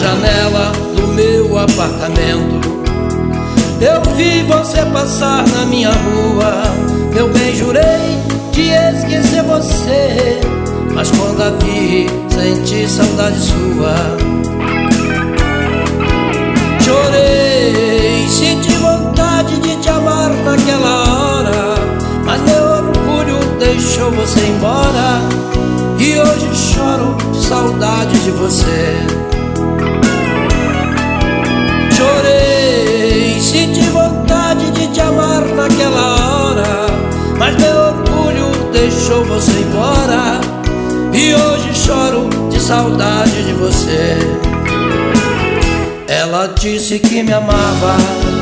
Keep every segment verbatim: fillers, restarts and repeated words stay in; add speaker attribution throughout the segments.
Speaker 1: janela do meu apartamento eu vi você passar na minha rua. Meu bem, jurei de esquecer você, mas quando a vi, senti saudade sua. Chorei, senti vontade de te amar naquela hora, mas meu orgulho deixou você embora, e hoje choro de saudade de você. Chorei, senti vontade de te amar naquela hora, mas meu orgulho deixou você embora, e hoje choro de saudade de você. Ela disse que me amava,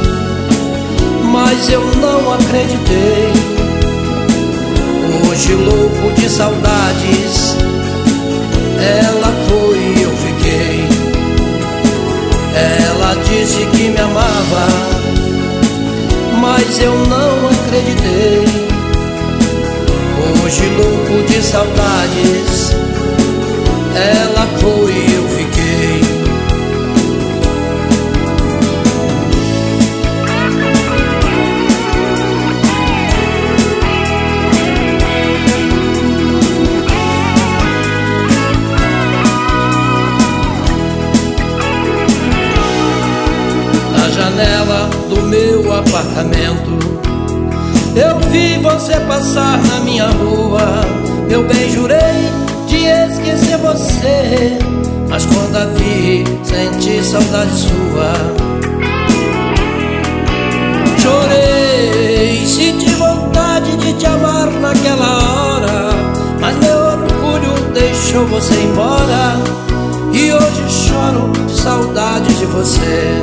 Speaker 1: mas eu não acreditei. Hoje louco de saudades, ela foi e eu fiquei. Ela disse que me amava, mas eu não acreditei. Hoje louco de saudades, ela foi e eu fiquei. Na janela do meu apartamento eu vi você passar na minha rua. Meu bem, jurei de esquecer você, mas quando a vi, senti saudade sua. Chorei, senti vontade de te amar naquela hora, mas meu orgulho deixou você embora, e hoje choro de saudade de você.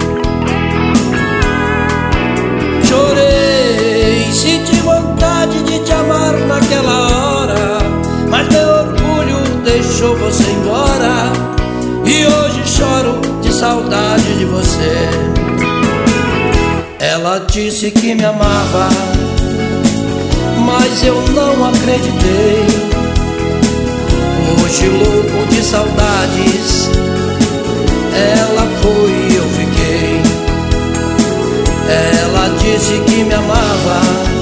Speaker 1: Chorei, senti vontade de te amar naquela hora, mas meu orgulho deixou você embora, e hoje choro de saudade de você. Ela disse que me amava, mas eu não acreditei. Hoje louco de saudades, ela foi e eu fiquei. Ela disse que me amava,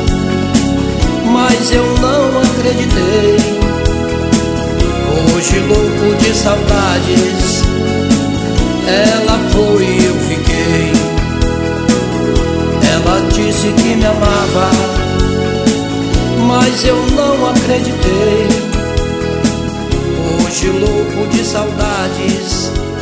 Speaker 1: mas eu não acreditei. Hoje louco de saudades, ela foi e eu fiquei. Ela disse que me amava, mas eu não acreditei. Hoje louco de saudades,